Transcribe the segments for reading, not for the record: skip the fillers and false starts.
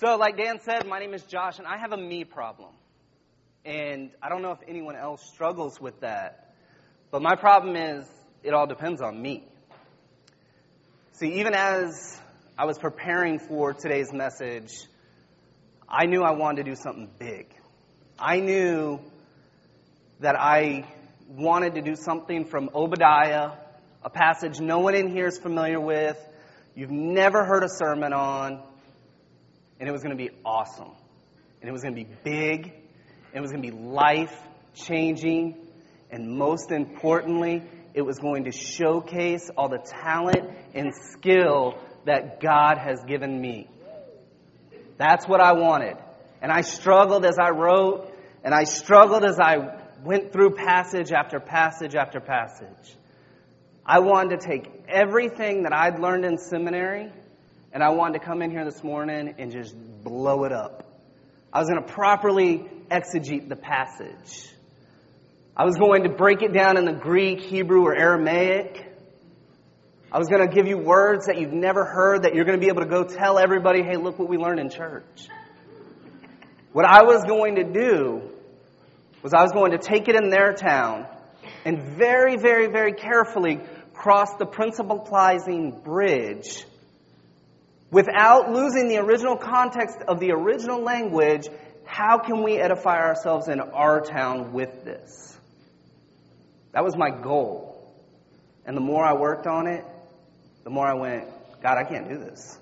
So like Dan said, my name is Josh, and I have a me problem. And I don't know if anyone else struggles with that. But my problem is, it all depends on me. See, even as I was preparing for today's message, I knew I wanted to do something big. I knew that I wanted to do something from Obadiah, a passage no one in here is familiar with, you've never heard a sermon on, and it was going to be awesome. And it was going to be big, and it was going to be life-changing, and most importantly, it was going to showcase all the talent and skill that God has given me. That's what I wanted. And I struggled as I wrote, and I struggled as I went through passage after passage after passage. I wanted to take everything that I'd learned in seminary, and I wanted to come in here this morning and just blow it up. I was going to properly exegete the passage. I was going to break it down in the Greek, Hebrew, or Aramaic. I was going to give you words that you've never heard that you're going to be able to go tell everybody, hey, look what we learned in church. What I was going to do was I was going to take it in their town and very, very, very carefully cross the principalizing bridge without losing the original context of the original language. How can we edify ourselves in our town with this? That was my goal. And the more I worked on it, the more I went, God, I can't do this.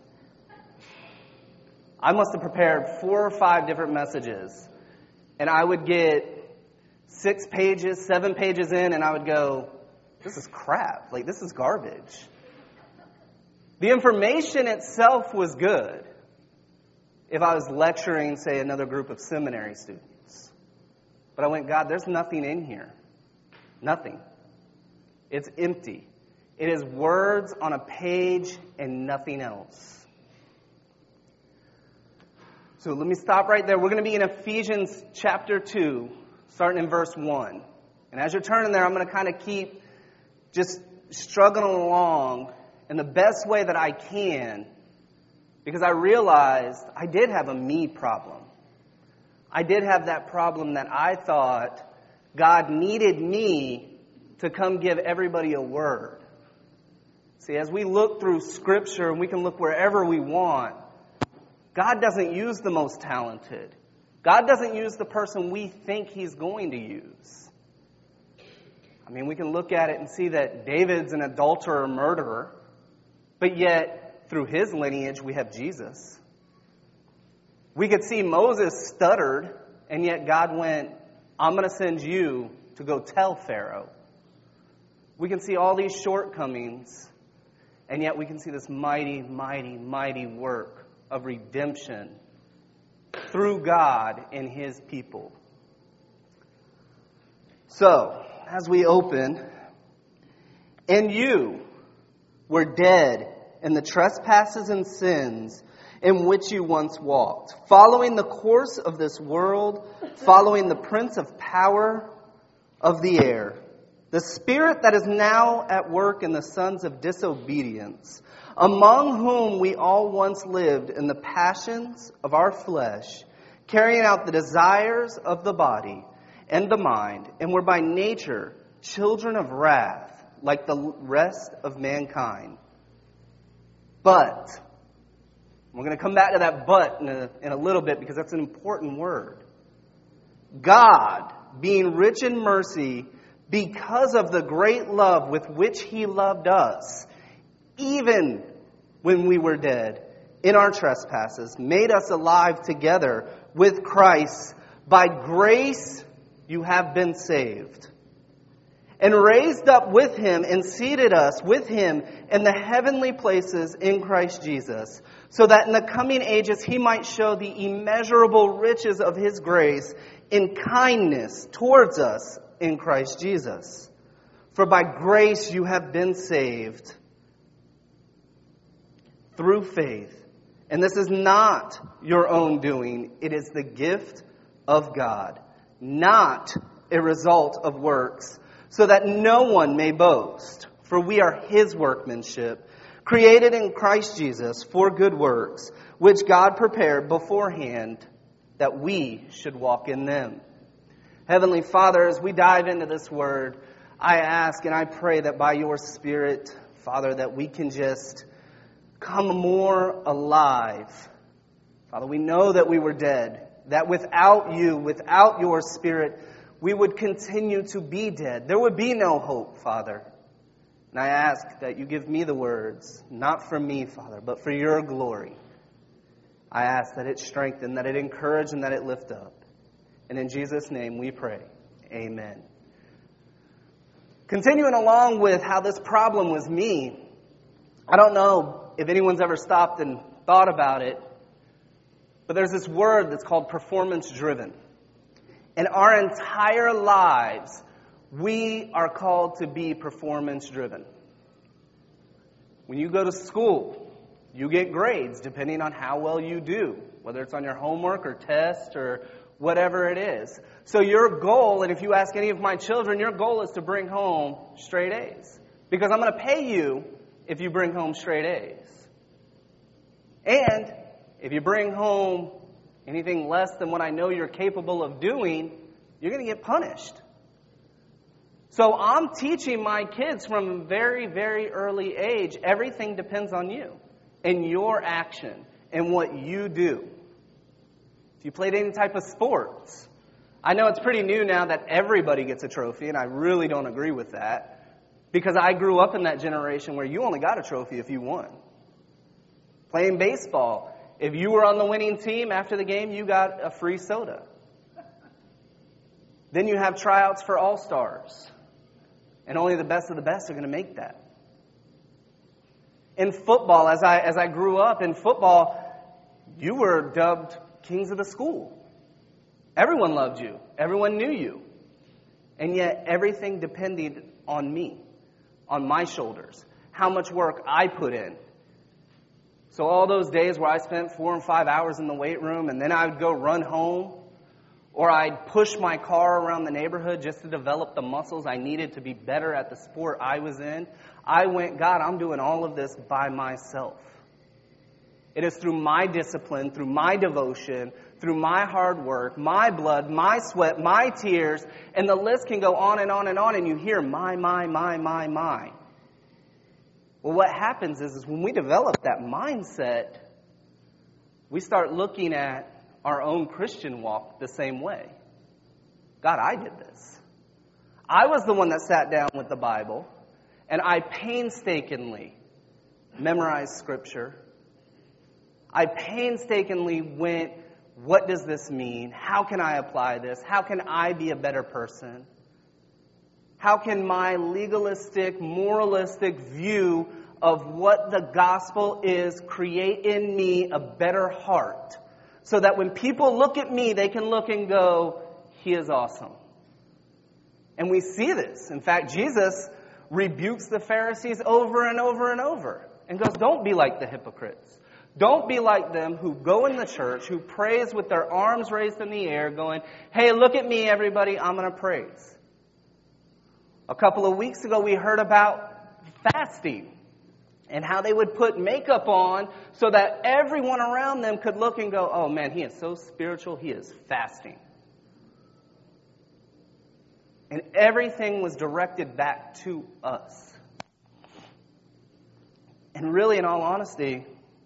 I must have prepared 4 or 5 different messages. And I would get 6 pages, 7 pages in, and I would go, this is crap. Like, this is garbage. The information itself was good if I was lecturing, say, another group of seminary students. But I went, God, there's nothing in here. Nothing. It's empty. It is words on a page and nothing else. So let me stop right there. We're going to be in Ephesians chapter 2, starting in verse 1. And as you're turning there, I'm going to kind of keep just struggling along in the best way that I can, because I realized I did have a me problem. I did have that problem that I thought God needed me to come give everybody a word. See, as we look through Scripture, and we can look wherever we want, God doesn't use the most talented. God doesn't use the person we think He's going to use. I mean, we can look at it and see that David's an adulterer, murderer, but yet, through his lineage, we have Jesus. We could see Moses stuttered, and yet God went, I'm going to send you to go tell Pharaoh. We can see all these shortcomings, and yet we can see this mighty, mighty, mighty work of redemption through God and His people. So, as we open, and you were dead in the trespasses and sins in which you once walked, following the course of this world, following the prince of power of the air, the spirit that is now at work in the sons of disobedience, among whom we all once lived in the passions of our flesh, carrying out the desires of the body and the mind, and were by nature children of wrath, like the rest of mankind. But, we're going to come back to that but in a little bit, because that's an important word. God, being rich in mercy, because of the great love with which He loved us, even when we were dead in our trespasses, made us alive together with Christ. By grace you have been saved. And raised up with Him and seated us with Him in the heavenly places in Christ Jesus, so that in the coming ages He might show the immeasurable riches of His grace in kindness towards us in Christ Jesus. For by grace you have been saved through faith. And this is not your own doing. It is the gift of God, not a result of works, so that no one may boast. For we are His workmanship, created in Christ Jesus for good works, which God prepared beforehand that we should walk in them. Heavenly Father, as we dive into this word, I ask and I pray that by your Spirit, Father, that we can just come more alive. Father, we know that we were dead, that without you, without your Spirit, we would continue to be dead. There would be no hope, Father. And I ask that you give me the words, not for me, Father, but for your glory. I ask that it strengthen, that it encourage, and that it lift up. And in Jesus' name we pray. Amen. Continuing along with how this problem was me, I don't know if anyone's ever stopped and thought about it, but there's this word that's called performance-driven. In our entire lives, we are called to be performance-driven. When you go to school, you get grades depending on how well you do, whether it's on your homework or test or whatever it is. So your goal, and if you ask any of my children, your goal is to bring home straight A's. Because I'm going to pay you if you bring home straight A's. And if you bring home anything less than what I know you're capable of doing, you're going to get punished. So I'm teaching my kids from a very, very early age, everything depends on you and your action and what you do. If you played any type of sports, I know it's pretty new now that everybody gets a trophy, and I really don't agree with that because I grew up in that generation where you only got a trophy if you won. Playing baseball, if you were on the winning team after the game, you got a free soda. Then you have tryouts for All-Stars. And only the best of the best are going to make that. In football, as I grew up, in football, you were dubbed kings of the school. Everyone loved you. Everyone knew you. And yet everything depended on me, on my shoulders, how much work I put in. So all those days where I spent 4 and 5 hours in the weight room and then I would go run home, or I'd push my car around the neighborhood just to develop the muscles I needed to be better at the sport I was in. I went, God, I'm doing all of this by myself. It is through my discipline, through my devotion, through my hard work, my blood, my sweat, my tears, and the list can go on and on and on, and you hear my. Well, what happens is when we develop that mindset, we start looking at our own Christian walk the same way. God, I did this. I was the one that sat down with the Bible, and I painstakingly memorized Scripture. I painstakingly went, what does this mean? How can I apply this? How can I be a better person? How can my legalistic, moralistic view of what the gospel is create in me a better heart? So that when people look at me, they can look and go, he is awesome. And we see this. In fact, Jesus rebukes the Pharisees over and over and over and goes, don't be like the hypocrites. Don't be like them who go in the church, who praise with their arms raised in the air, going, hey, look at me, everybody, I'm going to praise. A couple of weeks ago, we heard about fasting and how they would put makeup on so that everyone around them could look and go, oh man, he is so spiritual, he is fasting. And everything was directed back to us. And really, in all honesty,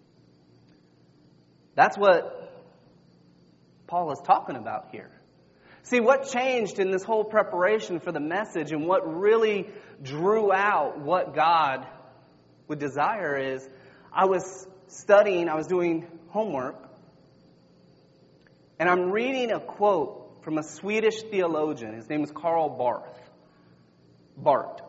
that's what Paul is talking about here. See, what changed in this whole preparation for the message and what really drew out what God would desire is I was studying, I was doing homework, and I'm reading a quote from a Swedish theologian. His name is Karl Barth,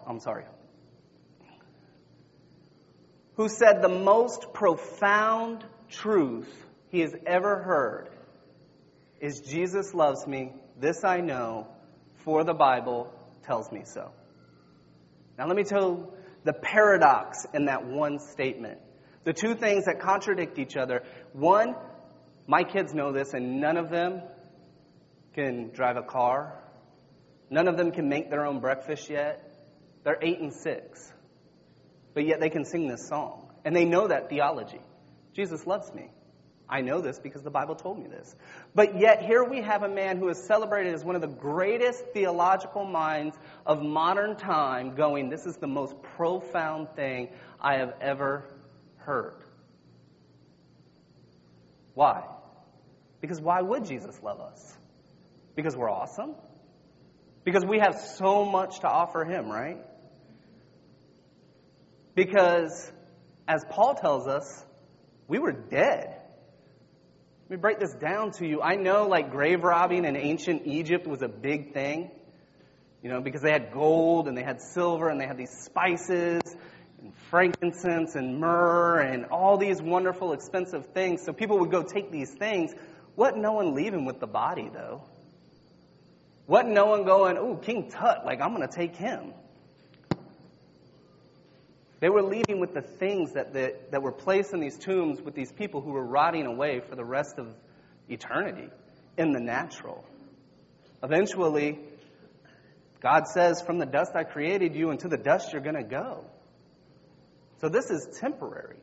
who said the most profound truth he has ever heard is Jesus loves me, this I know, for the Bible tells me so. Now let me tell you the paradox in that one statement. The two things that contradict each other. One, my kids know this, and none of them can drive a car. None of them can make their own breakfast yet. They're 8 and 6. But yet they can sing this song. And they know that theology. Jesus loves me. I know this because the Bible told me this. But yet here we have a man who is celebrated as one of the greatest theological minds of modern time going, this is the most profound thing I have ever heard. Why? Because why would Jesus love us? Because we're awesome? Because we have so much to offer him, right? Because, as Paul tells us, we were dead. Let me break this down to you. I know like grave robbing in ancient Egypt was a big thing, because they had gold and they had silver and they had these spices and frankincense and myrrh and all these wonderful expensive things. So people would go take these things. Wasn't no one leaving with the body though? Wasn't no one going, ooh, King Tut, I'm going to take him. They were leaving with the things that were placed in these tombs with these people who were rotting away for the rest of eternity in the natural. Eventually, God says, from the dust I created you, and to the dust you're going to go. So this is temporary.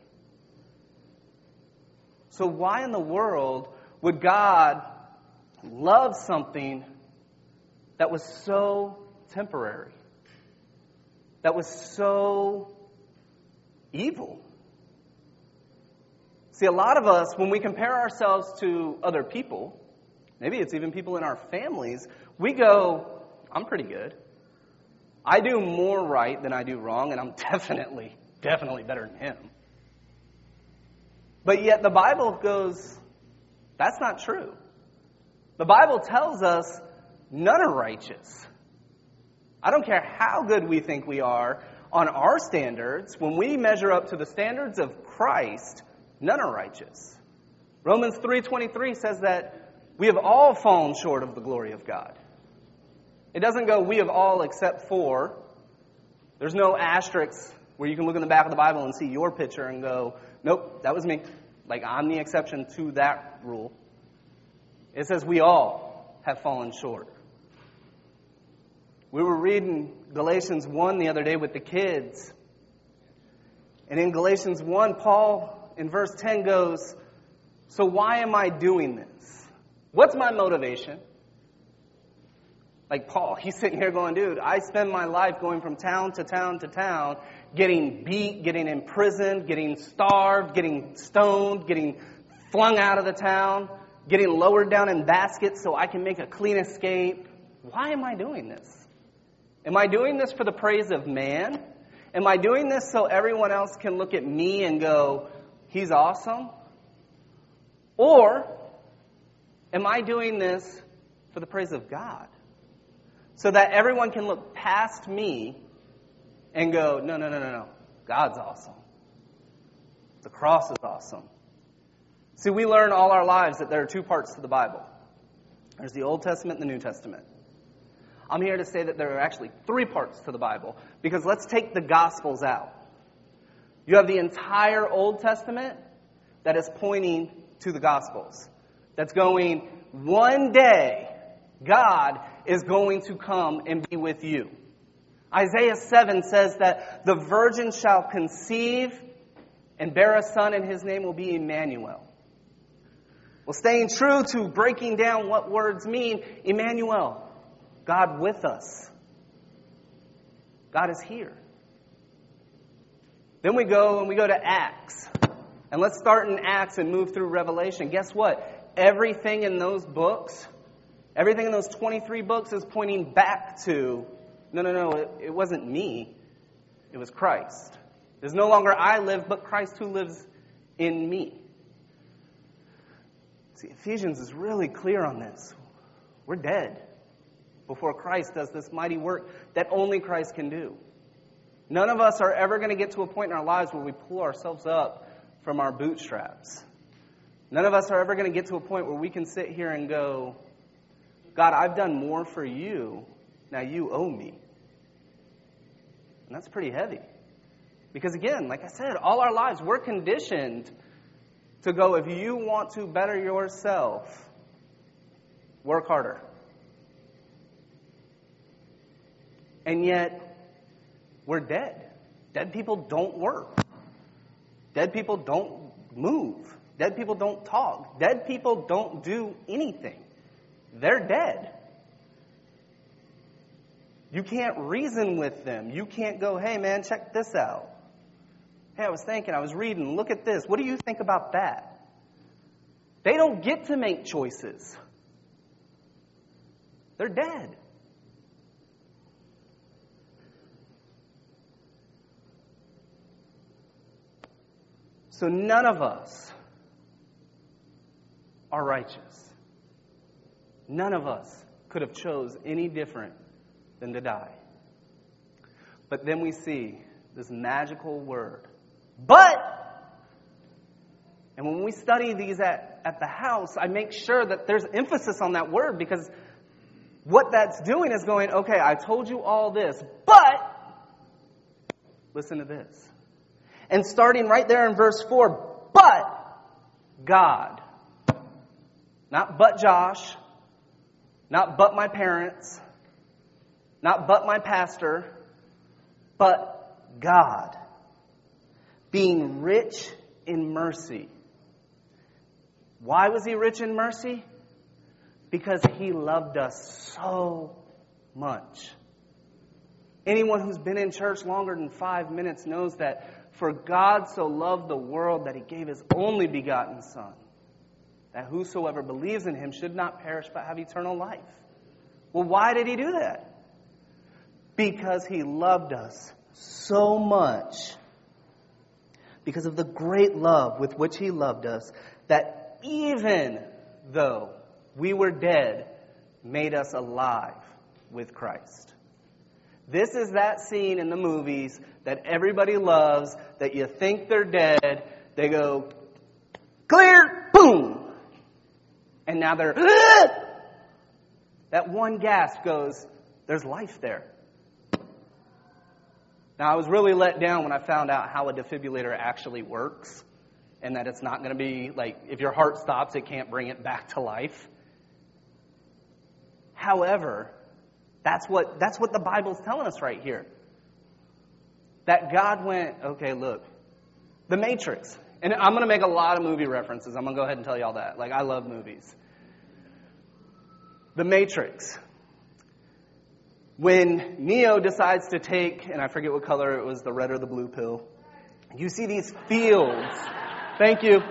So why in the world would God love something that was so temporary? That was so evil. See, a lot of us, when we compare ourselves to other people, maybe it's even people in our families, we go, I'm pretty good. I do more right than I do wrong, and I'm definitely better than him. But yet the Bible goes, that's not true. The Bible tells us none are righteous. I don't care how good we think we are on our standards. When we measure up to the standards of Christ, none are righteous. Romans 3:23 says that we have all fallen short of the glory of God. It doesn't go, we have all except for. There's no asterisks where you can look in the back of the Bible and see your picture and go, nope, that was me. I'm the exception to that rule. It says we all have fallen short. We were reading Galatians 1 the other day with the kids. And in Galatians 1, Paul, in verse 10, goes, so why am I doing this? What's my motivation? Paul, he's sitting here going, dude, I spend my life going from town to town to town, getting beat, getting imprisoned, getting starved, getting stoned, getting flung out of the town, getting lowered down in baskets so I can make a clean escape. Why am I doing this? Am I doing this for the praise of man? Am I doing this so everyone else can look at me and go, he's awesome? Or am I doing this for the praise of God? So that everyone can look past me and go, no. God's awesome. The cross is awesome. See, we learn all our lives that there are two parts to the Bible. There's the Old Testament and the New Testament. I'm here to say that there are actually three parts to the Bible, because let's take the Gospels out. You have the entire Old Testament that is pointing to the Gospels. That's going, one day, God is going to come and be with you. Isaiah 7 says that the virgin shall conceive and bear a son, and his name will be Emmanuel. Well, staying true to breaking down what words mean, Emmanuel, God with us. God is here. Then we go to Acts. And let's start in Acts and move through Revelation. Guess what? Everything in those books, everything in those 23 books is pointing back to, no, it wasn't me. It was Christ. There's no longer I live, but Christ who lives in me. See, Ephesians is really clear on this. We're dead before Christ does this mighty work that only Christ can do. None of us are ever going to get to a point in our lives where we pull ourselves up from our bootstraps. None of us are ever going to get to a point where we can sit here and go, God, I've done more for you. Now you owe me. And that's pretty heavy. Because again, like I said, all our lives we're conditioned to go, if you want to better yourself, work harder. And yet, we're dead. Dead people don't work. Dead people don't move. Dead people don't talk. Dead people don't do anything. They're dead. You can't reason with them. You can't go, hey man, check this out. Hey, I was thinking, I was reading, look at this. What do you think about that? They don't get to make choices. They're dead. So none of us are righteous. None of us could have chose any different than to die. But then we see this magical word, but. And when we study these at the house, I make sure that there's emphasis on that word, because what that's doing is going, okay, I told you all this, but listen to this. And starting right there in verse 4, but God. Not but Josh, not but my parents, not but my pastor, but God, being rich in mercy. Why was he rich in mercy? Because he loved us so much. Anyone who's been in church longer than 5 minutes knows that for God so loved the world that he gave his only begotten Son, that whosoever believes in him should not perish but have eternal life. Well, why did he do that? Because he loved us so much. Because of the great love with which he loved us, that even though we were dead, made us alive with Christ. This is that scene in the movies that everybody loves, that you think they're dead, they go, clear, boom! And now they're, that one gasp goes, there's life there. Now, I was really let down when I found out how a defibrillator actually works, and that it's not going to be like, if your heart stops, it can't bring it back to life. However, that's what the Bible's telling us right here. That God went, okay, look, The Matrix. And I'm going to make a lot of movie references. I'm going to go ahead and tell you all that. Like, I love movies. The Matrix. When Neo decides to take, and I forget what color it was, the red or the blue pill, you see these fields. Thank you.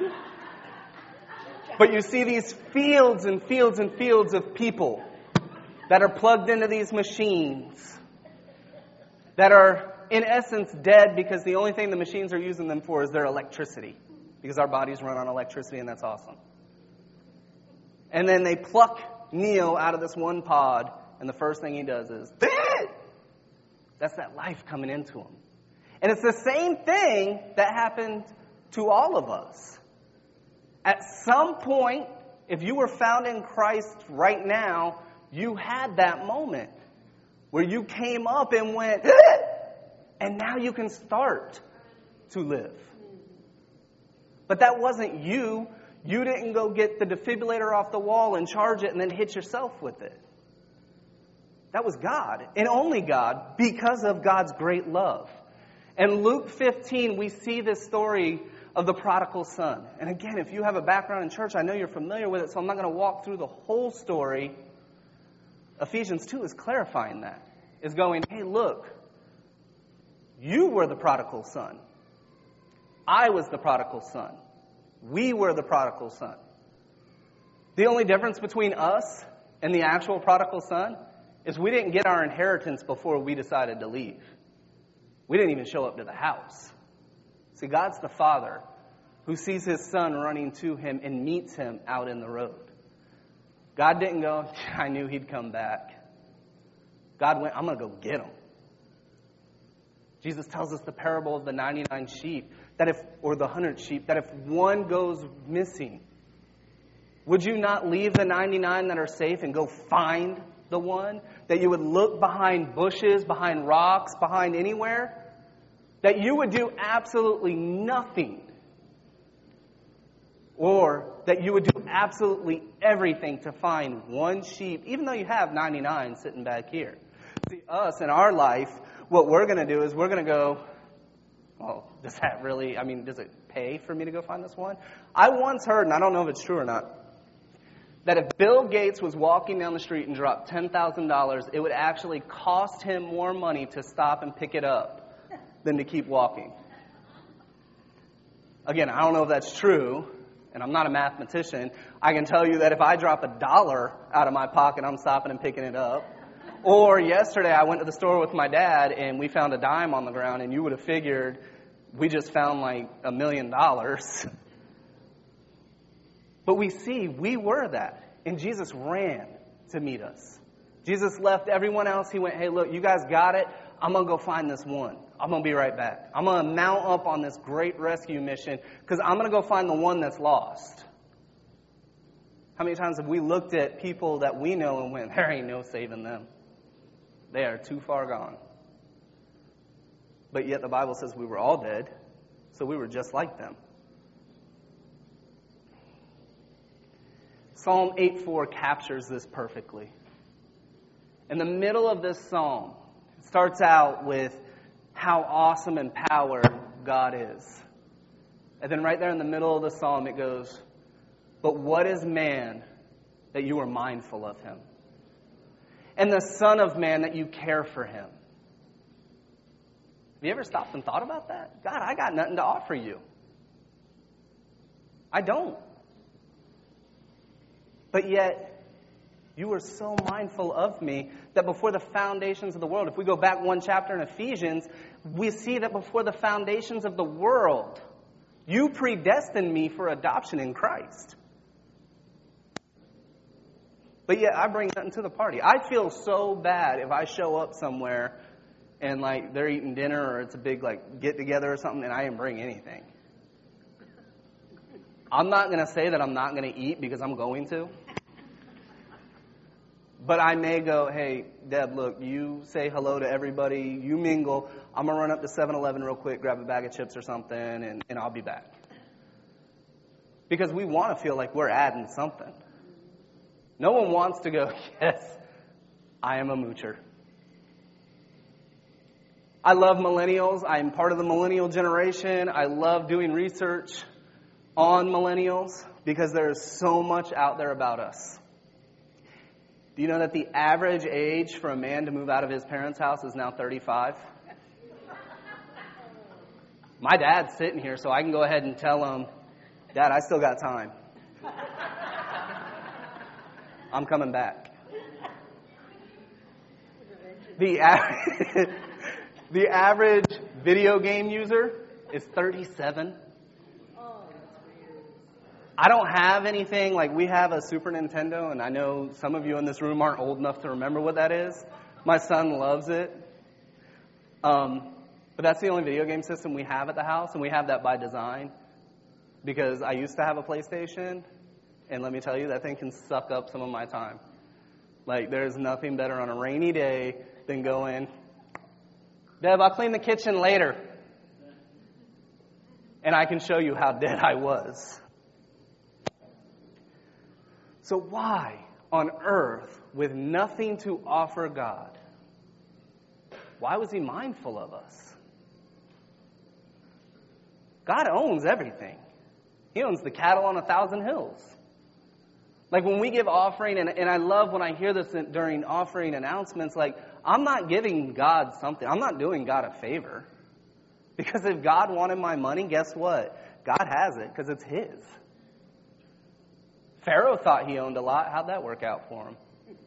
But you see these fields and fields and fields of people that are plugged into these machines that are, in essence, dead because the only thing the machines are using them for is their electricity. Because our bodies run on electricity, and that's awesome. And then they pluck Neo out of this one pod, and the first thing he does is, that's that life coming into him. And it's the same thing that happened to all of us. At some point, if you were found in Christ right now, you had that moment where you came up and went, and now you can start to live. But that wasn't you. You didn't go get the defibrillator off the wall and charge it and then hit yourself with it. That was God, and only God, because of God's great love. In Luke 15, we see this story of the prodigal son. And again, if you have a background in church, I know you're familiar with it, so I'm not going to walk through the whole story. Ephesians 2 is clarifying that. Is going, hey, look, you were the prodigal son. I was the prodigal son. We were the prodigal son. The only difference between us and the actual prodigal son is we didn't get our inheritance before we decided to leave. We didn't even show up to the house. See, God's the Father who sees his son running to him and meets him out in the road. God didn't go, I knew he'd come back. God went, I'm going to go get him. Jesus tells us the parable of the 99 sheep, or the 100 sheep, that if one goes missing, would you not leave the 99 that are safe and go find the one? That you would look behind bushes, behind rocks, behind anywhere? That you would do absolutely nothing. Or that you would do absolutely everything to find one sheep, even though you have 99 sitting back here. See, us in our life, what we're going to do is we're going to go, well, does it pay for me to go find this one? I once heard, and I don't know if it's true or not, that if Bill Gates was walking down the street and dropped $10,000, it would actually cost him more money to stop and pick it up than to keep walking. Again, I don't know if that's true, and I'm not a mathematician. I can tell you that if I drop $1 out of my pocket, I'm stopping and picking it up. Or yesterday, I went to the store with my dad, and we found a dime on the ground, and you would have figured we just found like $1 million. But we were that. And Jesus ran to meet us. Jesus left everyone else. He went, hey, look, you guys got it. I'm going to go find this one. I'm going to be right back. I'm going to mount up on this great rescue mission because I'm going to go find the one that's lost. How many times have we looked at people that we know and went, there ain't no saving them. They are too far gone. But yet the Bible says we were all dead, so we were just like them. Psalm 8:4 captures this perfectly. In the middle of this psalm, it starts out with how awesome and power God is. And then right there in the middle of the psalm, it goes, but what is man that you are mindful of him? And the Son of Man that you care for him. Have you ever stopped and thought about that? God, I got nothing to offer you. I don't. But yet, you were so mindful of me that before the foundations of the world, if we go back one chapter in Ephesians, we see that before the foundations of the world, you predestined me for adoption in Christ. But yet, I bring nothing to the party. I feel so bad if I show up somewhere and like they're eating dinner or it's a big like get together or something and I didn't bring anything. I'm not going to say that I'm not going to eat because I'm going to. But I may go, hey, Deb, look, you say hello to everybody, you mingle. I'm going to run up to 7-Eleven real quick, grab a bag of chips or something, and I'll be back. Because we want to feel like we're adding something. No one wants to go, yes, I am a moocher. I love millennials. I am part of the millennial generation. I love doing research on millennials because there is so much out there about us. Do you know that the average age for a man to move out of his parents' house is now 35? My dad's sitting here, so I can go ahead and tell him, Dad, I still got time. I'm coming back. The average video game user is 37. I don't have anything, like we have a Super Nintendo, and I know some of you in this room aren't old enough to remember what that is. My son loves it. But that's the only video game system we have at the house, and we have that by design. Because I used to have a PlayStation, and let me tell you, that thing can suck up some of my time. Like, there's nothing better on a rainy day than going, Deb, I'll clean the kitchen later. And I can show you how dead I was. So why on earth, with nothing to offer God, why was he mindful of us? God owns everything. He owns the cattle on 1,000 hills. Like when we give offering, and I love when I hear this during offering announcements, like I'm not giving God something. I'm not doing God a favor. Because if God wanted my money, guess what? God has it because it's his. Pharaoh thought he owned a lot. How'd that work out for him?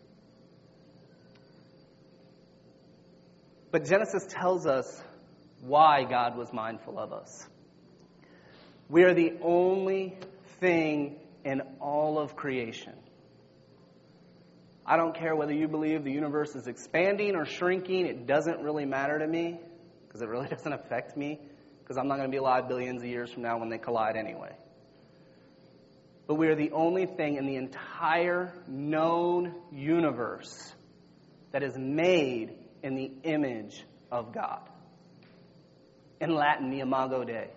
But Genesis tells us why God was mindful of us. We are the only thing in all of creation. I don't care whether you believe the universe is expanding or shrinking. It doesn't really matter to me because it really doesn't affect me because I'm not going to be alive billions of years from now when they collide anyway. But we are the only thing in the entire known universe that is made in the image of God. In Latin, the Imago Dei.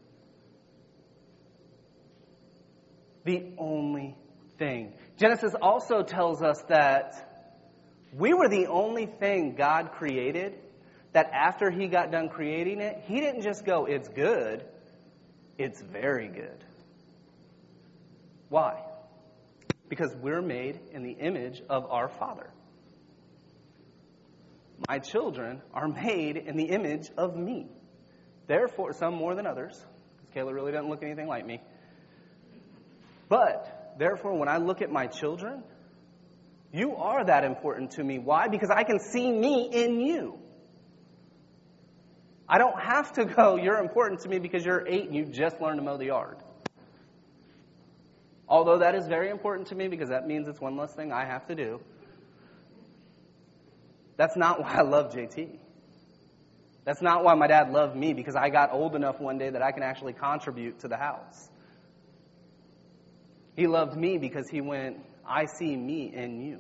The only thing. Genesis also tells us that we were the only thing God created that after he got done creating it, he didn't just go, it's good, it's very good. Why? Because we're made in the image of our Father. My children are made in the image of me. Therefore, some more than others, because Kayla really doesn't look anything like me. But, therefore, when I look at my children, you are that important to me. Why? Because I can see me in you. I don't have to go, you're important to me because you're 8 and you just learned to mow the yard. Although that is very important to me because that means it's one less thing I have to do. That's not why I love JT. That's not why my dad loved me, because I got old enough one day that I can actually contribute to the house. He loved me because he went, I see me in you.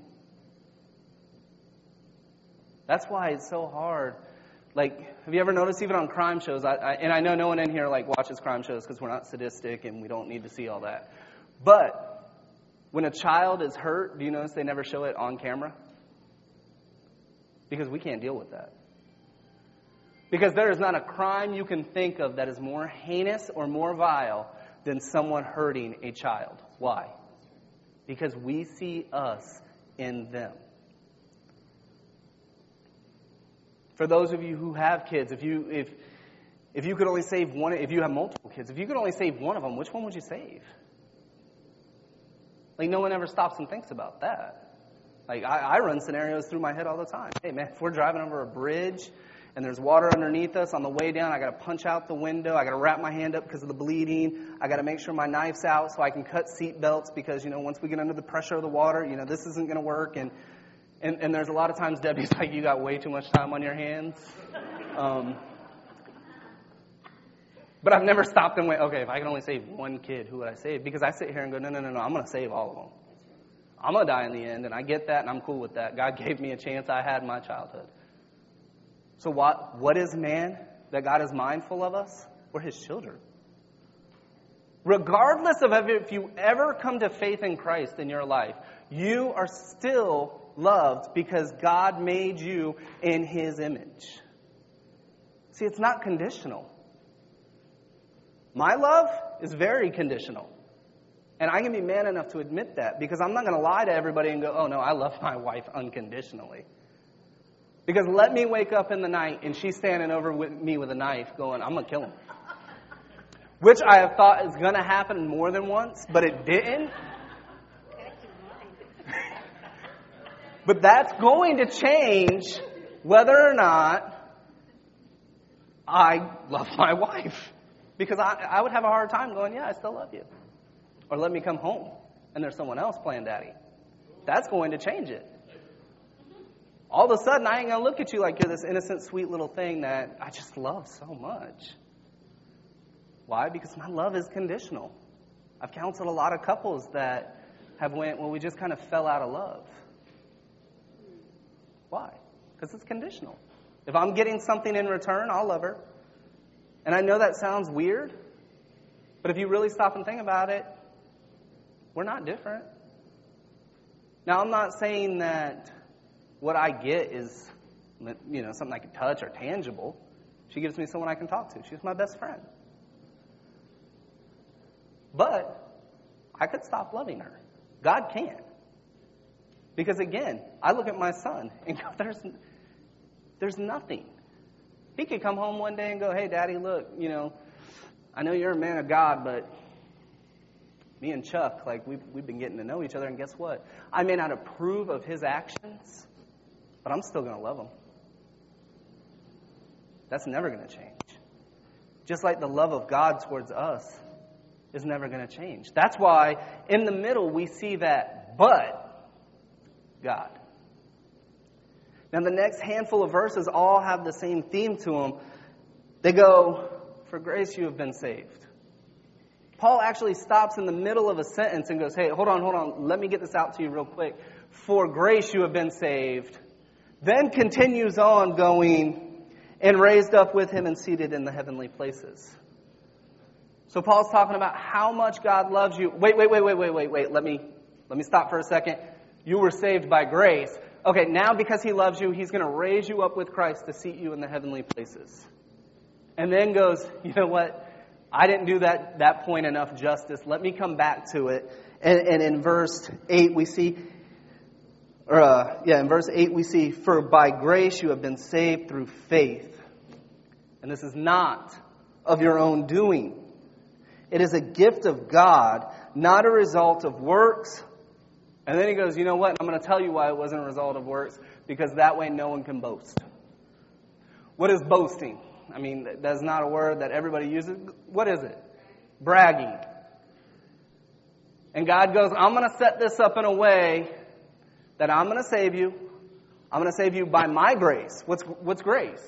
That's why it's so hard. Like, have you ever noticed even on crime shows, and I know no one in here like watches crime shows because we're not sadistic and we don't need to see all that. But when a child is hurt, do you notice they never show it on camera? Because we can't deal with that. Because there is not a crime you can think of that is more heinous or more vile than someone hurting a child. Why? Because we see us in them. For those of you who have kids, if you could only save one, if you have multiple kids, if you could only save one of them, which one would you save? Like, no one ever stops and thinks about that. Like, I run scenarios through my head all the time. Hey, man, if we're driving over a bridge and there's water underneath us on the way down, I got to punch out the window. I got to wrap my hand up because of the bleeding. I got to make sure my knife's out so I can cut seat belts because, once we get under the pressure of the water, this isn't going to work. And there's a lot of times Debbie's like, you got way too much time on your hands. But I've never stopped and went, okay, if I can only save one kid, who would I save? Because I sit here and go, no, I'm going to save all of them. I'm going to die in the end, and I get that, and I'm cool with that. God gave me a chance I had in my childhood. So what is man that God is mindful of us? We're his children. Regardless of if you ever come to faith in Christ in your life, you are still loved because God made you in his image. See, it's not conditional. My love is very conditional. And I can be man enough to admit that because I'm not going to lie to everybody and go, oh no, I love my wife unconditionally. Because let me wake up in the night and she's standing over me with a knife going, I'm going to kill him. Which I have thought is going to happen more than once, but it didn't. But that's going to change whether or not I love my wife. Because I would have a hard time going, yeah, I still love you. Or let me come home and there's someone else playing daddy. That's going to change it. All of a sudden, I ain't going to look at you like you're this innocent, sweet little thing that I just love so much. Why? Because my love is conditional. I've counseled a lot of couples that have went, well, we just kind of fell out of love. Why? Because it's conditional. If I'm getting something in return, I'll love her. And I know that sounds weird, but if you really stop and think about it, we're not different. Now, I'm not saying that what I get is, something I can touch or tangible. She gives me someone I can talk to. She's my best friend. But I could stop loving her. God can't. Because again, I look at my son and go, there's nothing. He could come home one day and go, hey, Daddy, look, I know you're a man of God, but me and Chuck, we've been getting to know each other, and guess what? I may not approve of his actions, but I'm still going to love him. That's never going to change. Just like the love of God towards us is never going to change. That's why in the middle we see that, but God. Now the next handful of verses all have the same theme to them. They go, for grace you have been saved. Paul actually stops in the middle of a sentence and goes, hey, hold on, let me get this out to you real quick. For grace you have been saved. Then continues on going, and raised up with him and seated in the heavenly places. So Paul's talking about how much God loves you. Wait. Let me stop for a second. You were saved by grace. Okay, now because he loves you, he's going to raise you up with Christ to seat you in the heavenly places. And then goes, you know what? I didn't do that point enough justice. Let me come back to it. And in verse 8 we see, in verse 8 we see, for by grace you have been saved through faith. And this is not of your own doing. It is a gift of God, not a result of works. And then he goes, you know what? I'm going to tell you why it wasn't a result of works. Because that way no one can boast. What is boasting? I mean, that's not a word that everybody uses. What is it? Bragging. And God goes, I'm going to set this up in a way that I'm going to save you. I'm going to save you by my grace. What's grace?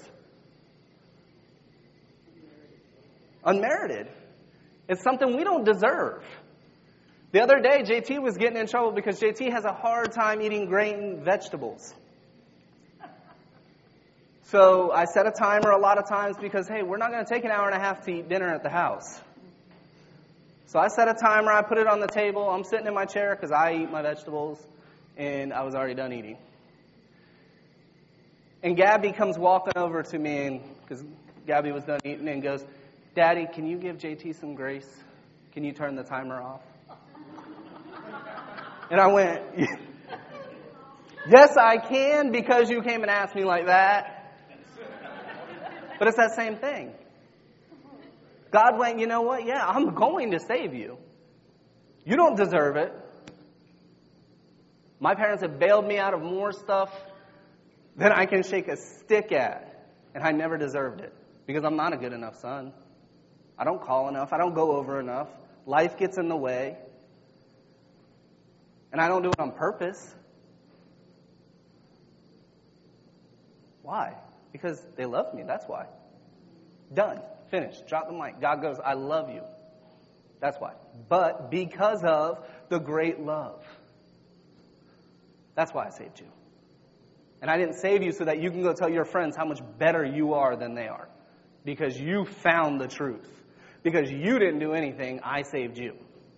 Unmerited. It's something we don't deserve. The other day, JT was getting in trouble because JT has a hard time eating grain vegetables. So I set a timer a lot of times because, hey, we're not going to take an hour and a half to eat dinner at the house. So I set a timer. I put it on the table. I'm sitting in my chair because I eat my vegetables, and I was already done eating. And Gabby comes walking over to me, because Gabby was done eating, and goes, Daddy, can you give JT some grace? Can you turn the timer off? And I went, yes, I can, because you came and asked me like that. But it's that same thing. God went, you know what? Yeah, I'm going to save you. You don't deserve it. My parents have bailed me out of more stuff than I can shake a stick at. And I never deserved it. Because I'm not a good enough son. I don't call enough. I don't go over enough. Life gets in the way. And I don't do it on purpose. Why? Because they love me. That's why. Done. Finished. Drop the mic. God goes, I love you. That's why. But because of the great love. That's why I saved you. And I didn't save you so that you can go tell your friends how much better you are than they are. Because you found the truth. Because you didn't do anything, I saved you.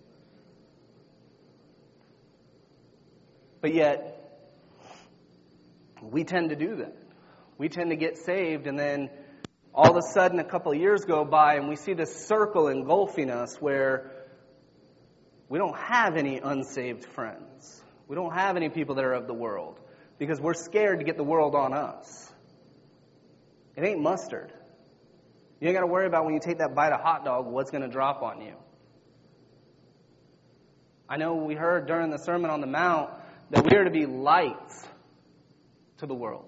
But yet, we tend to do that. We tend to get saved, and then all of a sudden a couple of years go by, and we see this circle engulfing us where we don't have any unsaved friends. We don't have any people that are of the world because we're scared to get the world on us. It ain't mustard. You ain't got to worry about when you take that bite of hot dog what's going to drop on you. I know we heard during the Sermon on the Mount that we are to be lights to the world.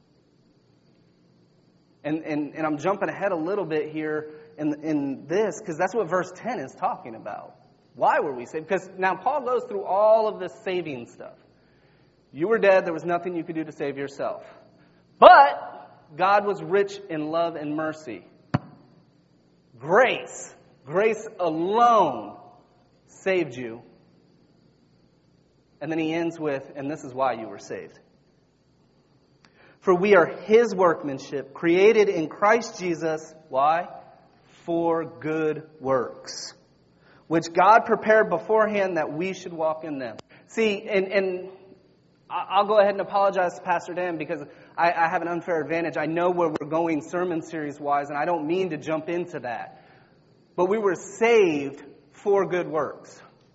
And I'm jumping ahead a little bit here in this, because that's what verse 10 is talking about. Why were we saved? Because now Paul goes through all of this saving stuff. You were dead, there was nothing you could do to save yourself. But God was rich in love and mercy. Grace alone saved you. And then he ends with, and this is why you were saved. For we are his workmanship, created in Christ Jesus. Why? For good works, which God prepared beforehand that we should walk in them. See, and I'll go ahead and apologize to Pastor Dan because I have an unfair advantage. I know where we're going sermon series-wise, and I don't mean to jump into that. But we were saved for good works.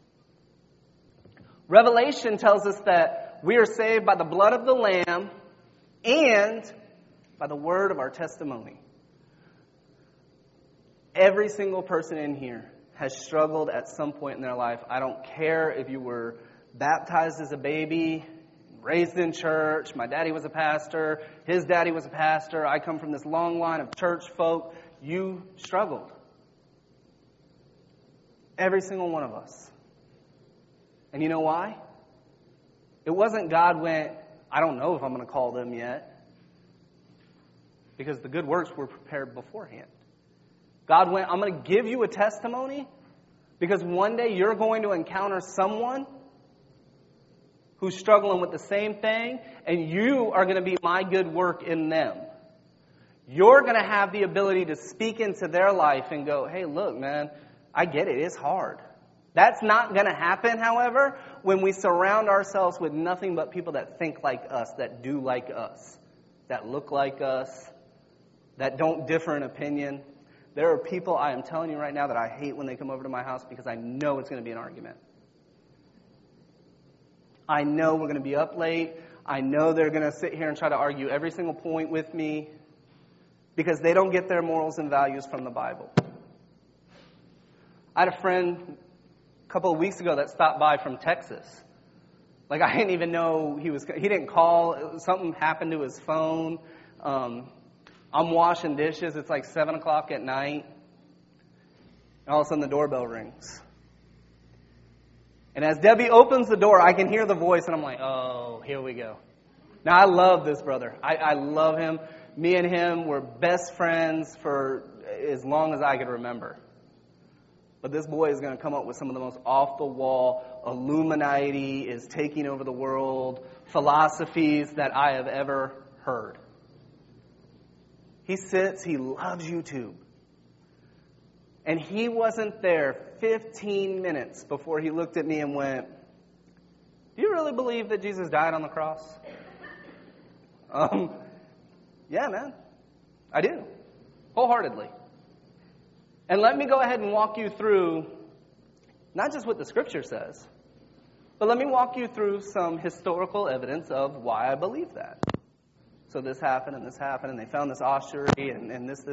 Revelation tells us that we are saved by the blood of the Lamb and by the word of our testimony. Every single person in here has struggled at some point in their life. I don't care if you were baptized as a baby, raised in church. My daddy was a pastor. His daddy was a pastor. I come from this long line of church folk. You struggled. Every single one of us. And you know why? It wasn't God went, I don't know if I'm going to call them yet. Because the good works were prepared beforehand. God went, I'm going to give you a testimony because one day you're going to encounter someone who's struggling with the same thing, and you are going to be my good work in them. You're going to have the ability to speak into their life and go, hey, look, man, I get it. It's hard. That's not going to happen, however, when we surround ourselves with nothing but people that think like us, that do like us, that look like us, that don't differ in opinion. There are people, I am telling you right now, that I hate when they come over to my house because I know it's going to be an argument. I know we're going to be up late. I know they're going to sit here and try to argue every single point with me because they don't get their morals and values from the Bible. I had a friend a couple of weeks ago that stopped by from Texas. Like, I didn't even know he didn't call. Something happened to his phone. I'm washing dishes. It's like 7 o'clock at night. And all of a sudden the doorbell rings. And as Debbie opens the door, I can hear the voice, and I'm like, oh, here we go. Now, I love this brother. I love him. Me and him were best friends for as long as I could remember. But this boy is going to come up with some of the most off-the-wall, Illuminati is taking over the world, philosophies that I have ever heard. He sits, he loves YouTube. And he wasn't there 15 minutes before he looked at me and went, do you really believe that Jesus died on the cross? Yeah, man. I do. Wholeheartedly. And let me go ahead and walk you through not just what the Scripture says, but let me walk you through some historical evidence of why I believe that. So this happened, and they found this ossuary, and this.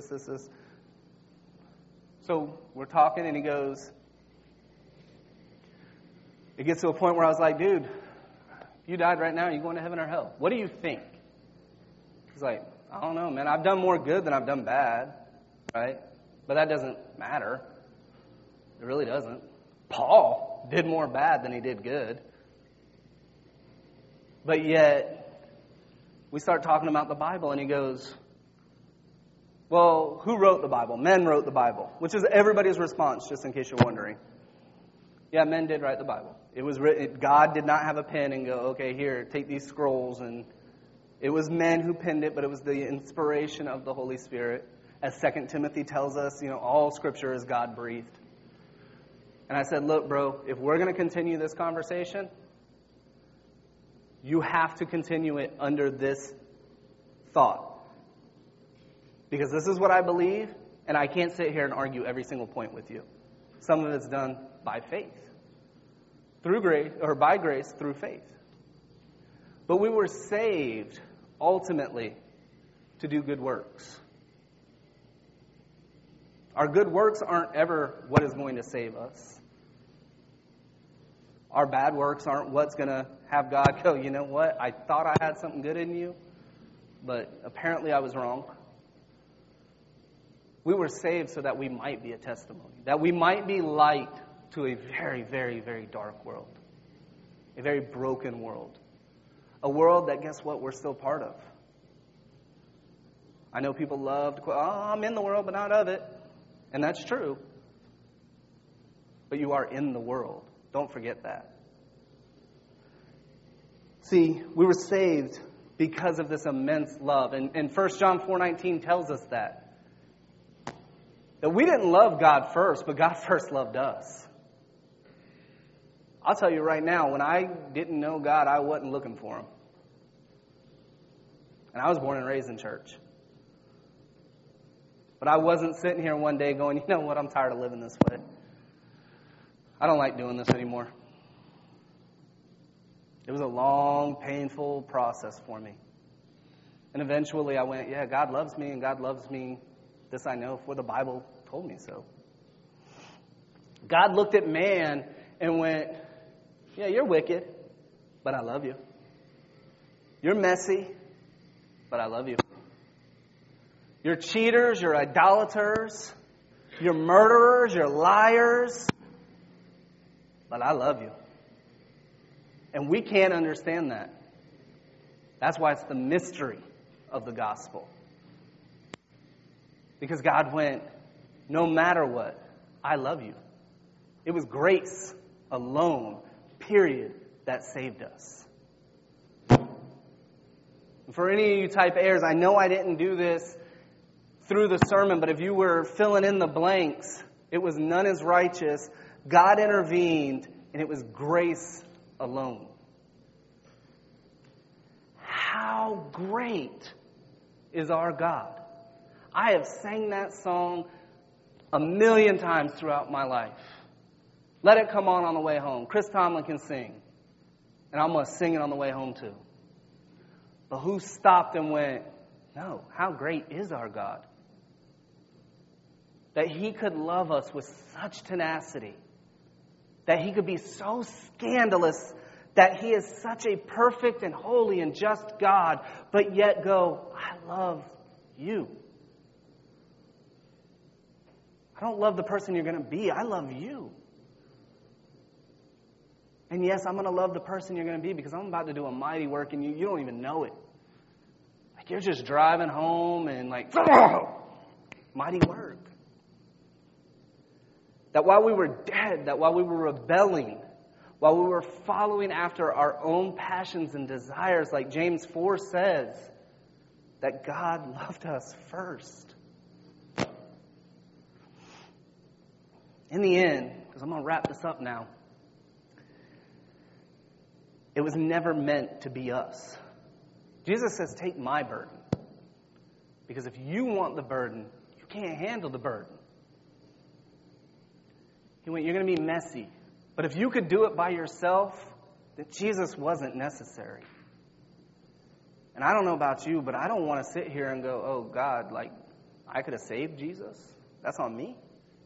So we're talking, and he goes, it gets to a point where I was like, dude, if you died right now, are you going to heaven or hell? What do you think? He's like, I don't know, man. I've done more good than I've done bad, right? But that doesn't matter. It really doesn't. Paul did more bad than he did good. But yet, we start talking about the Bible, and he goes, well, who wrote the Bible? Men wrote the Bible, which is everybody's response, just in case you're wondering. Yeah, men did write the Bible. It was written. God did not have a pen and go, okay, here, take these scrolls. And it was men who penned it, but it was the inspiration of the Holy Spirit. As 2 Timothy tells us, all Scripture is God-breathed. And I said, look, bro, if we're going to continue this conversation, you have to continue it under this thought. Because this is what I believe, and I can't sit here and argue every single point with you. Some of it's done by faith. Through grace, or by grace, through faith. But we were saved, ultimately, to do good works. Our good works aren't ever what is going to save us. Our bad works aren't what's going to have God go, you know what? I thought I had something good in you, but apparently I was wrong. We were saved so that we might be a testimony, that we might be light to a very, very, very dark world, a very broken world, a world that, guess what, we're still part of. I know people love to quote, I'm in the world, but not of it. And that's true. But you are in the world. Don't forget that. See, we were saved because of this immense love. And 1 John 4:19 tells us that we didn't love God first, but God first loved us. I'll tell you right now, when I didn't know God, I wasn't looking for Him. And I was born and raised in church. But I wasn't sitting here one day going, you know what, I'm tired of living this way. I don't like doing this anymore. It was a long, painful process for me. And eventually I went, yeah, God loves me, and God loves me. This I know, for the Bible told me so. God looked at man and went, yeah, you're wicked, but I love you. You're messy, but I love you. You're cheaters, you're idolaters, you're murderers, you're liars, but I love you. And we can't understand that. That's why it's the mystery of the gospel. Because God went, no matter what, I love you. It was grace alone, period, that saved us. For any of you type A's, I know I didn't do this through the sermon, but if you were filling in the blanks, it was none is righteous, God intervened, and it was grace alone. How great is our God? I have sang that song 1,000,000 times throughout my life. Let It Come On the way home. Chris Tomlin can sing. And I'm going to sing it on the way home too. But who stopped and went, no, how great is our God? That He could love us with such tenacity. That He could be so scandalous that He is such a perfect and holy and just God, but yet go, I love you. I don't love the person you're going to be. I love you. And yes, I'm going to love the person you're going to be because I'm about to do a mighty work and you don't even know it. Like you're just driving home and like, mighty work. That while we were dead, that while we were rebelling, while we were following after our own passions and desires, like James 4 says, that God loved us first. In the end, because I'm going to wrap this up now, it was never meant to be us. Jesus says, take my burden. Because if you want the burden, you can't handle the burden. He went, you're going to be messy. But if you could do it by yourself, then Jesus wasn't necessary. And I don't know about you, but I don't want to sit here and go, oh, God, like, I could have saved Jesus? That's on me?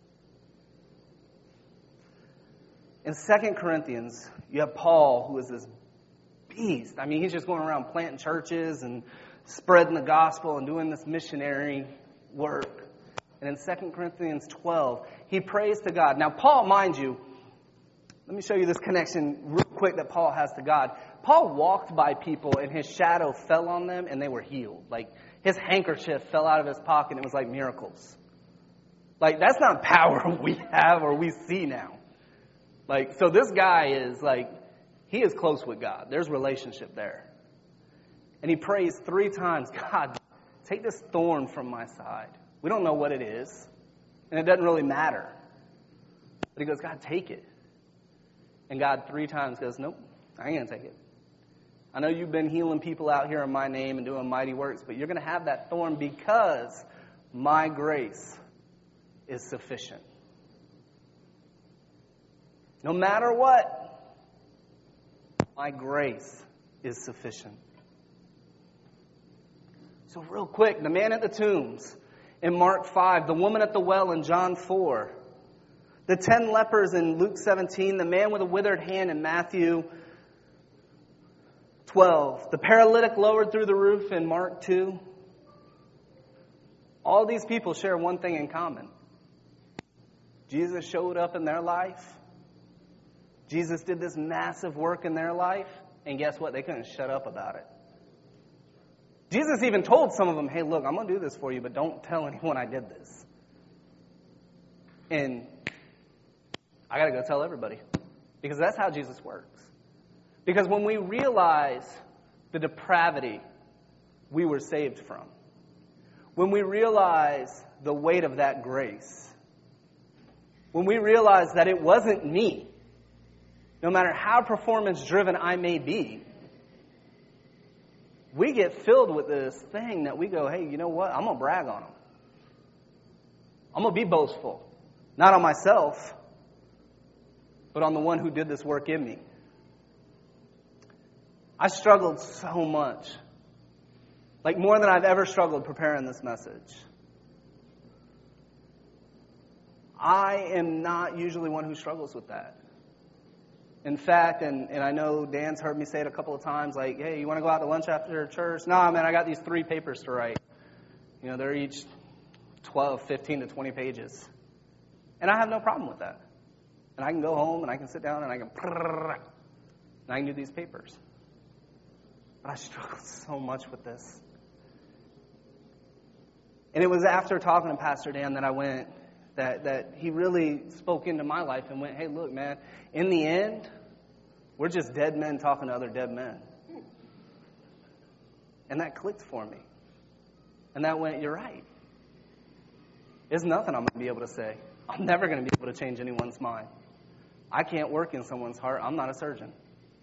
In 2 Corinthians, you have Paul, who is this beast. I mean, he's just going around planting churches and spreading the gospel and doing this missionary work. And in 2 Corinthians 12, he prays to God. Now, Paul, mind you, let me show you this connection real quick that Paul has to God. Paul walked by people and his shadow fell on them and they were healed. Like, his handkerchief fell out of his pocket and it was like miracles. Like, that's not power we have or we see now. Like, so this guy is like, he is close with God. There's relationship there. And he prays 3 times, God, take this thorn from my side. We don't know what it is. And it doesn't really matter. But he goes, God, take it. And God 3 times goes, nope, I ain't going to take it. I know you've been healing people out here in my name and doing mighty works, but you're going to have that thorn because my grace is sufficient. No matter what, my grace is sufficient. So real quick, the man at the tombs in Mark 5, the woman at the well in John 4, the 10 lepers in Luke 17, the man with a withered hand in Matthew 12, the paralytic lowered through the roof in Mark 2. All these people share one thing in common. Jesus showed up in their life. Jesus did this massive work in their life, and guess what? They couldn't shut up about it. Jesus even told some of them, hey, look, I'm going to do this for you, but don't tell anyone I did this. And I got to go tell everybody, because that's how Jesus works. Because when we realize the depravity we were saved from, when we realize the weight of that grace, when we realize that it wasn't me, no matter how performance-driven I may be, we get filled with this thing that we go, hey, you know what? I'm going to brag on them. I'm going to be boastful. Not on myself, but on the one who did this work in me. I struggled so much. Like more than I've ever struggled preparing this message. I am not usually one who struggles with that. In fact, and I know Dan's heard me say it a couple of times, like, hey, you want to go out to lunch after church? No, man, I got these 3 papers to write. You know, they're each 12, 15 to 20 pages. And I have no problem with that. And I can go home and I can sit down and I can do these papers. But I struggled so much with this. And it was after talking to Pastor Dan that I went, that he really spoke into my life and went, hey, look, man, in the end, we're just dead men talking to other dead men. And that clicked for me. And that went, you're right. There's nothing I'm going to be able to say. I'm never going to be able to change anyone's mind. I can't work in someone's heart. I'm not a surgeon.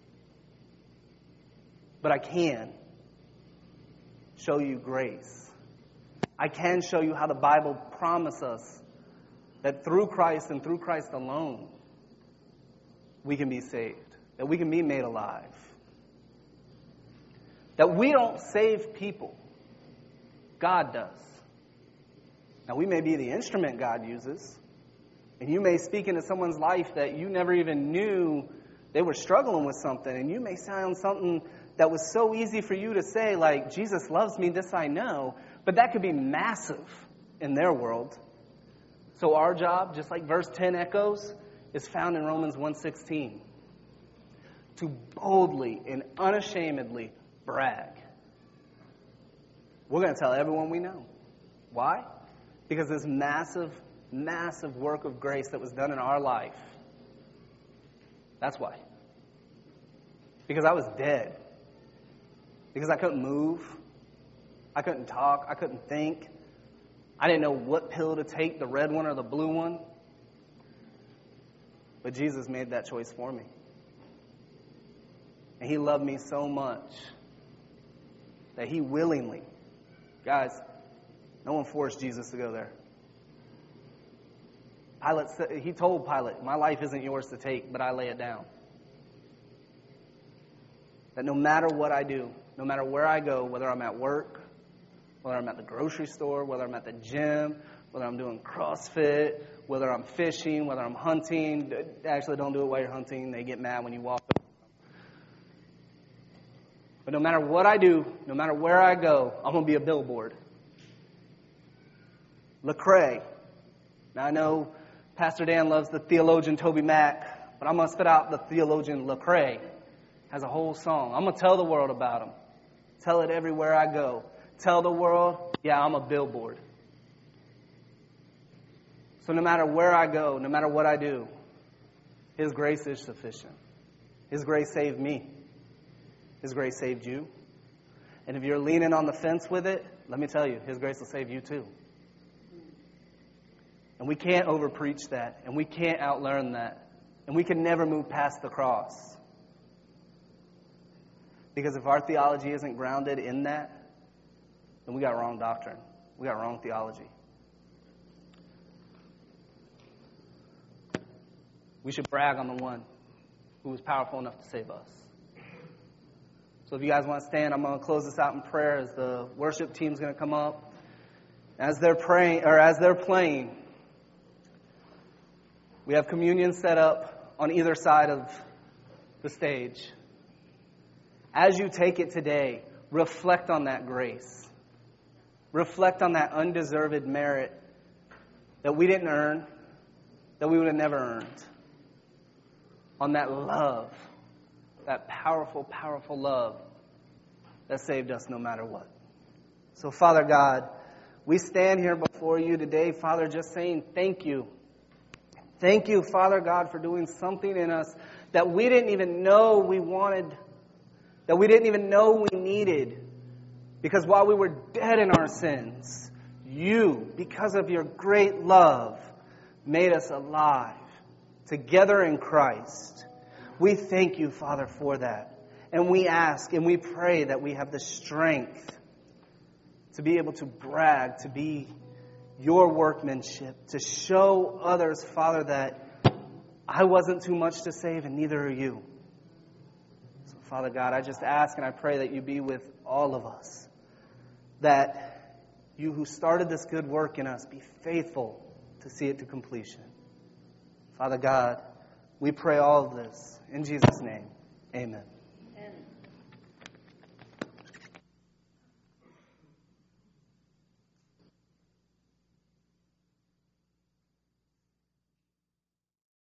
But I can show you grace. I can show you how the Bible promises us that through Christ and through Christ alone, we can be saved, that we can be made alive. That we don't save people. God does. Now, we may be the instrument God uses, and you may speak into someone's life that you never even knew they were struggling with something, and you may sound something that was so easy for you to say, like, Jesus loves me, this I know, but that could be massive in their world. So our job, just like verse 10 echoes, is found in Romans 1:16. To boldly and unashamedly brag. We're going to tell everyone we know. Why? Because this massive, massive work of grace that was done in our life. That's why. Because I was dead. Because I couldn't move. I couldn't talk. I couldn't think. I didn't know what pill to take, the red one or the blue one. But Jesus made that choice for me. And He loved me so much that He willingly, guys, no one forced Jesus to go there. He told Pilate, my life isn't yours to take, but I lay it down. That no matter what I do, no matter where I go, whether I'm at work, whether I'm at the grocery store, whether I'm at the gym, whether I'm doing CrossFit, whether I'm fishing, whether I'm hunting. Actually, don't do it while you're hunting. They get mad when you walk. But no matter what I do, no matter where I go, I'm going to be a billboard. Lecrae. Now, I know Pastor Dan loves the theologian Toby Mac, but I'm going to spit out the theologian Lecrae. Has a whole song. I'm going to tell the world about him. Tell it everywhere I go. Tell the world, yeah, I'm a billboard. So no matter where I go, no matter what I do, His grace is sufficient. His grace saved me. His grace saved you. And if you're leaning on the fence with it, let me tell you, His grace will save you too. And we can't overpreach that, and we can't outlearn that, and we can never move past the cross. Because if our theology isn't grounded in that, then we got wrong doctrine. We got wrong theology. We should brag on the one who was powerful enough to save us. So if you guys want to stand, I'm going to close this out in prayer as the worship team's going to come up. As they're praying, or as they're playing, we have communion set up on either side of the stage. As you take it today, reflect on that grace. Reflect on that undeserved merit that we didn't earn, that we would have never earned. On that love, that powerful, powerful love that saved us no matter what. So, Father God, we stand here before you today, Father, just saying thank you. Thank you, Father God, for doing something in us that we didn't even know we wanted, that we didn't even know we needed. Because while we were dead in our sins, you, because of your great love, made us alive together in Christ. We thank you, Father, for that. And we ask and we pray that we have the strength to be able to brag, to be your workmanship, to show others, Father, that I wasn't too much to save and neither are you. So, Father God, I just ask and I pray that you be with all of us. That you who started this good work in us be faithful to see it to completion. Father God, we pray all of this in Jesus' name. Amen. Amen.